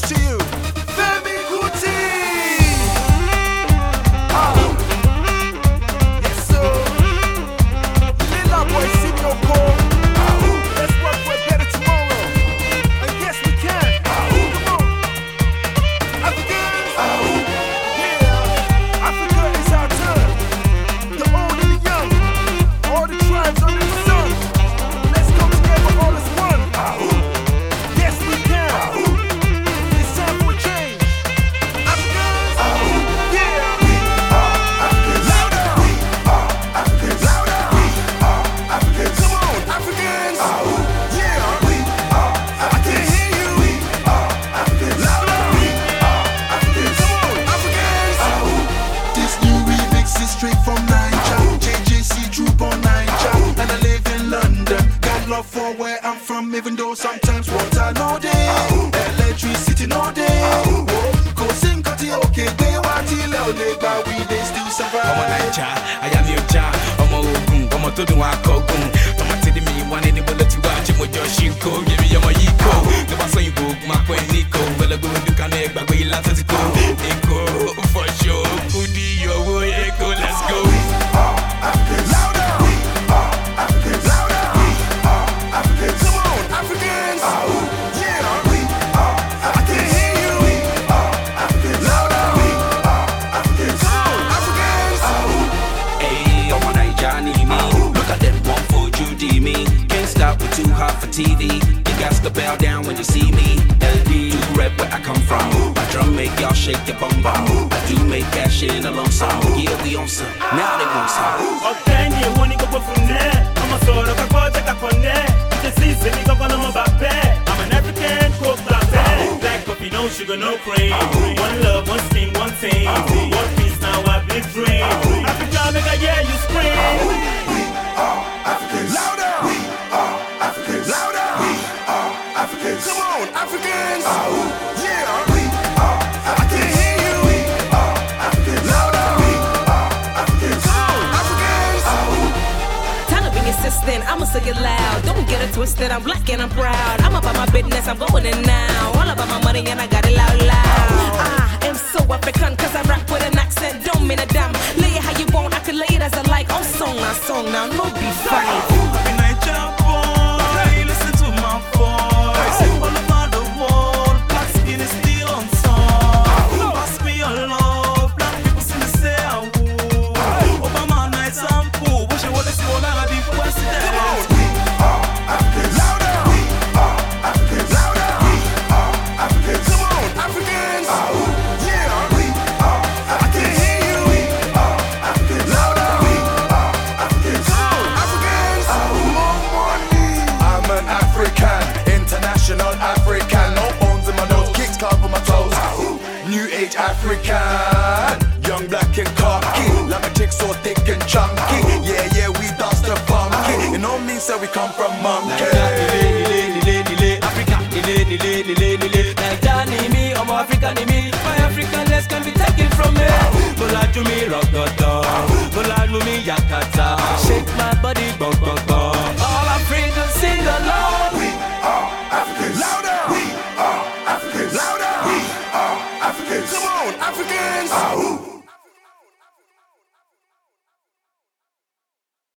goes to you, Femi Kuti. Yes, sir. Lila boy, Simio Cole. Let's work for a better tomorrow. And yes, we can. Come on. Africans. Yeah. Africa is our turn. The old and the young. All the tribes under the sun. Let's come together all as one. Yes, we can. It's time for a change. Africans. Yeah. We are Africans. Louder. We are Africans. Louder. We are Africans. Come on, Africans. Yeah. We are Africans. I can hear you. We are Africans. Louder. We are Africans. Come on, Africans. This new remix is straight from Niger. JJC Troop on Niger. And I live in London. Got love for where I'm from, even though sometimes water no day. Electricity no day. Go sing karaoke, they want to loud, but we they still survive. Ọmọ Naija, aya mi ọjà, ọmọ ogun, ọmọ tó dùn wá kọ́gun. Tọ́mọ tẹ́lẹ̀ mi wá ní níbo ló ti wá, ṣé mo jọ ṣí ń kó? Yẹmi ọmọ yìí kó. Tó bá sọ ìbò, máa pọ̀ ẹ́ ní kó. Gbẹlẹ́gbẹ́ ojú kan náà gbàgbé ilá tó ti kó. Èkó, for sure, Kudi, owó Èkó, let's go. Louder. We are Africans. Louder. We are Africans. Come on, Africans. Yeah. We are Africans. I can hear you. We are Africans. Louder. We are Africans. Come on, Africans. Hey, ọmọ Naija ni mi. Look at them, one for Judy me. Can't stop, we're too hot for TV. You got to bow down when you see me. LD, do rap where I come from. My drum make y'all shake your bum bum. I do make cash in a lump sum. Yeah, we on some. Now they want some. Ọ̀kẹ́ ni èwo ni gbogbo fún nẹ́. Ọmọ sọ̀rọ̀ kakọ́ jẹ́ kakọ́ nẹ́. Ṣé sí ìsinmi kankan ló mọ̀ bá bẹ́ẹ̀? I'm an African coke latte. Black coffee, no sugar, no cream. One love, one skin, one team. One piece, now I big dream. Africa, make I hear you scream. We are Africans. Louder. We are Africans. Louder. We are Africans. Come on, Africans. Yeah. We are Africans. I can hear you. We are Africans. Louder. We are Africans. Come on, Africans. Time to be insistent, I'ma say it loud. Don't get it twisted, I'm black and I'm proud. I'm about my business, I'm going in now. All about my money and I got it loud. I am so African cause I rap with an accent, don't mean a damn. Lay it how you want, I can lay it as I like. On song now, no be fight. Happy Naija boy, listen to my voice. All over the world, black skin is still on top. Pass me your love, black people still say I would. Obama nice and cool, wish I would have seen all of the president. We are Africans. Louder. We are Africans. Louder. We are Africans. Come on, Africans. Yeah. We are Africans. I can hear you. We are Africans. Louder. We are Africans. Come on, Africans. More money. I'm an African, international African. No bones in my nose, kicks carved on my toes. New age African, young black and cocky. Like a chick so thick and chunky. Yeah, we dance the funky. You know me, say we come from monkey. Africa, Naija ni mi, ọmọ Africa ni mi. My Africanness can be taken from me. Bọ́lájú mi rọ̀gọ̀dọ̀, Bọ́lájú mi yakata. Shake my body, bum bum bum. All Africans sing along. We are Africans. Louder. We are Africans. Louder. We are Africans. Come on, Africans.